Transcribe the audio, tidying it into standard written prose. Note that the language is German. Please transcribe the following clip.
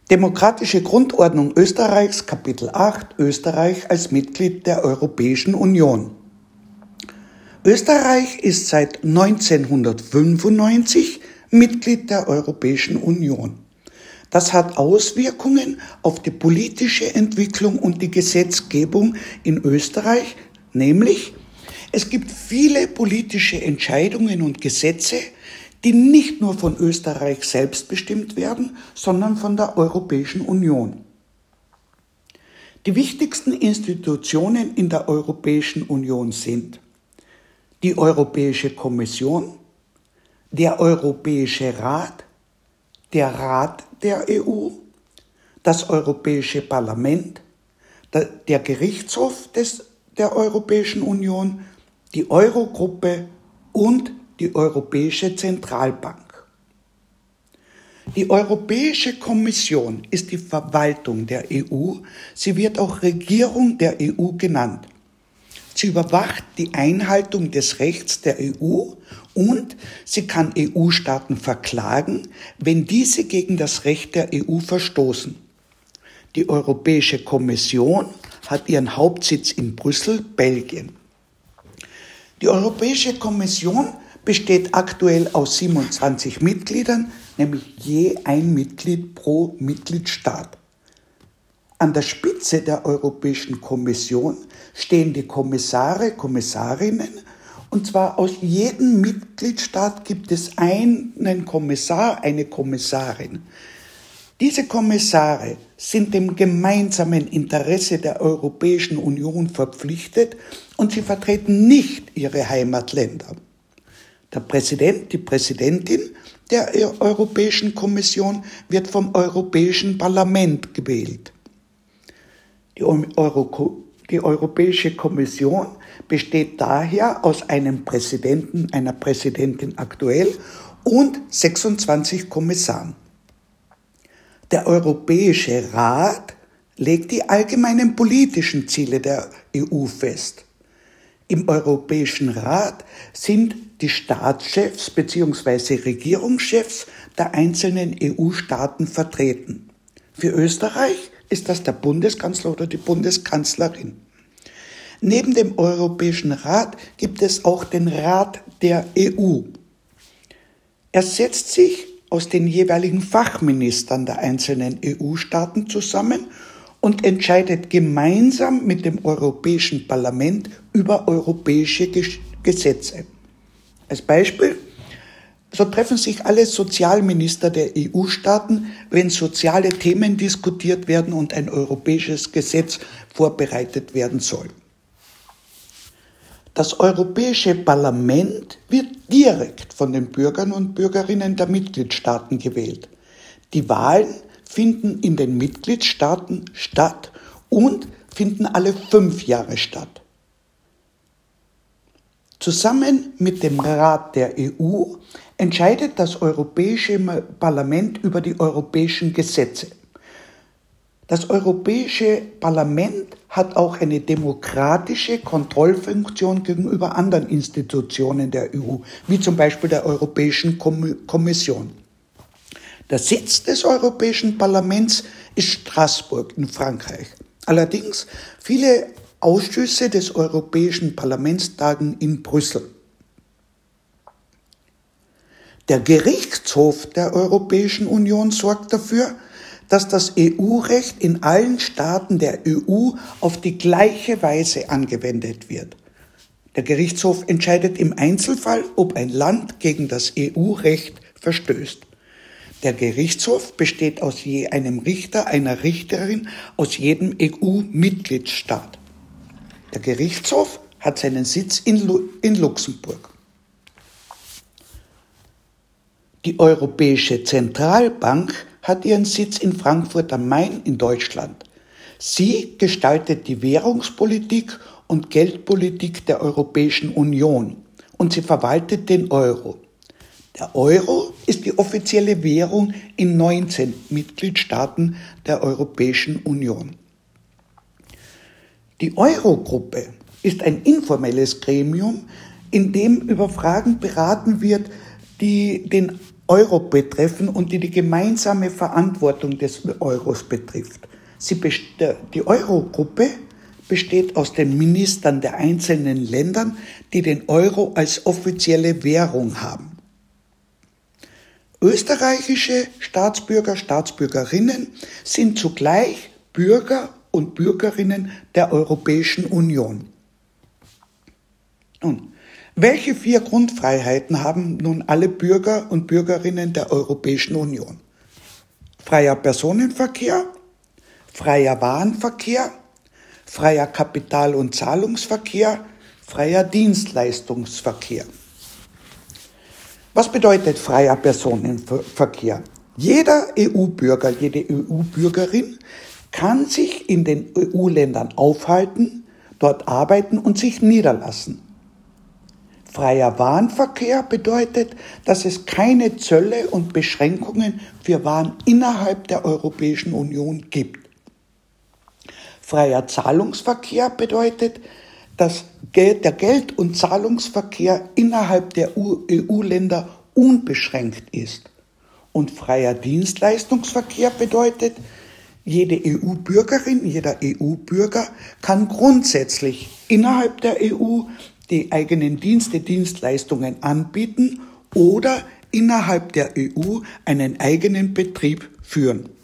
Demokratische Grundordnung Österreichs, Kapitel 8, Österreich als Mitglied der Europäischen Union. Österreich ist seit 1995 Mitglied der Europäischen Union. Das hat Auswirkungen auf die politische Entwicklung und die Gesetzgebung in Österreich, nämlich es gibt viele politische Entscheidungen und Gesetze, die nicht nur von Österreich selbst bestimmt werden, sondern von der Europäischen Union. Die wichtigsten Institutionen in der Europäischen Union sind die Europäische Kommission, der Europäische Rat, der Rat der EU, das Europäische Parlament, der Gerichtshof der Europäischen Union, die Eurogruppe und die Europäische Zentralbank. Die Europäische Kommission ist die Verwaltung der EU. Sie wird auch Regierung der EU genannt. Sie überwacht die Einhaltung des Rechts der EU und sie kann EU-Staaten verklagen, wenn diese gegen das Recht der EU verstoßen. Die Europäische Kommission hat ihren Hauptsitz in Brüssel, Belgien. Die Europäische Kommission besteht aktuell aus 27 Mitgliedern, nämlich je ein Mitglied pro Mitgliedstaat. An der Spitze der Europäischen Kommission stehen die Kommissare, Kommissarinnen, und zwar aus jedem Mitgliedstaat gibt es einen Kommissar, eine Kommissarin. Diese Kommissare sind dem gemeinsamen Interesse der Europäischen Union verpflichtet und sie vertreten nicht ihre Heimatländer. Der Präsident, die Präsidentin der Europäischen Kommission wird vom Europäischen Parlament gewählt. Die Europäische Kommission besteht daher aus einem Präsidenten, einer Präsidentin aktuell und 26 Kommissaren. Der Europäische Rat legt die allgemeinen politischen Ziele der EU fest. Im Europäischen Rat sind die Staatschefs bzw. Regierungschefs der einzelnen EU-Staaten vertreten. Für Österreich ist das der Bundeskanzler oder die Bundeskanzlerin. Neben dem Europäischen Rat gibt es auch den Rat der EU. Er setzt sich aus den jeweiligen Fachministern der einzelnen EU-Staaten zusammen und entscheidet gemeinsam mit dem Europäischen Parlament über europäische Gesetze. Als Beispiel, so treffen sich alle Sozialminister der EU-Staaten, wenn soziale Themen diskutiert werden und ein europäisches Gesetz vorbereitet werden soll. Das Europäische Parlament wird direkt von den Bürgern und Bürgerinnen der Mitgliedstaaten gewählt. Die Wahlen finden in den Mitgliedstaaten statt und finden alle 5 Jahre statt. Zusammen mit dem Rat der EU entscheidet das Europäische Parlament über die europäischen Gesetze. Das Europäische Parlament hat auch eine demokratische Kontrollfunktion gegenüber anderen Institutionen der EU, wie zum Beispiel der Europäischen Kommission. Der Sitz des Europäischen Parlaments ist Straßburg in Frankreich. Allerdings viele Ausschüsse des Europäischen Parlaments tagen in Brüssel. Der Gerichtshof der Europäischen Union sorgt dafür, dass das EU-Recht in allen Staaten der EU auf die gleiche Weise angewendet wird. Der Gerichtshof entscheidet im Einzelfall, ob ein Land gegen das EU-Recht verstößt. Der Gerichtshof besteht aus je einem Richter, einer Richterin aus jedem EU-Mitgliedstaat. Der Gerichtshof hat seinen Sitz in Luxemburg. Die Europäische Zentralbank hat ihren Sitz in Frankfurt am Main in Deutschland. Sie gestaltet die Währungspolitik und Geldpolitik der Europäischen Union und sie verwaltet den Euro. Der Euro ist die offizielle Währung in 19 Mitgliedstaaten der Europäischen Union. Die Eurogruppe ist ein informelles Gremium, in dem über Fragen beraten wird, die den Euro betreffen und die gemeinsame Verantwortung des Euros betrifft. Die Eurogruppe besteht aus den Ministern der einzelnen Ländern, die den Euro als offizielle Währung haben. Österreichische Staatsbürger, Staatsbürgerinnen sind zugleich Bürger und Bürgerinnen der Europäischen Union. Nun, welche 4 Grundfreiheiten haben nun alle Bürger und Bürgerinnen der Europäischen Union? Freier Personenverkehr, freier Warenverkehr, freier Kapital- und Zahlungsverkehr, freier Dienstleistungsverkehr. Was bedeutet freier Personenverkehr? Jeder EU-Bürger, jede EU-Bürgerin kann sich in den EU-Ländern aufhalten, dort arbeiten und sich niederlassen. Freier Warenverkehr bedeutet, dass es keine Zölle und Beschränkungen für Waren innerhalb der Europäischen Union gibt. Freier Zahlungsverkehr bedeutet, dass der Geld- und Zahlungsverkehr innerhalb der EU-Länder unbeschränkt ist. Und freier Dienstleistungsverkehr bedeutet, jede EU-Bürgerin, jeder EU-Bürger kann grundsätzlich innerhalb der EU die eigenen Dienstleistungen anbieten oder innerhalb der EU einen eigenen Betrieb führen.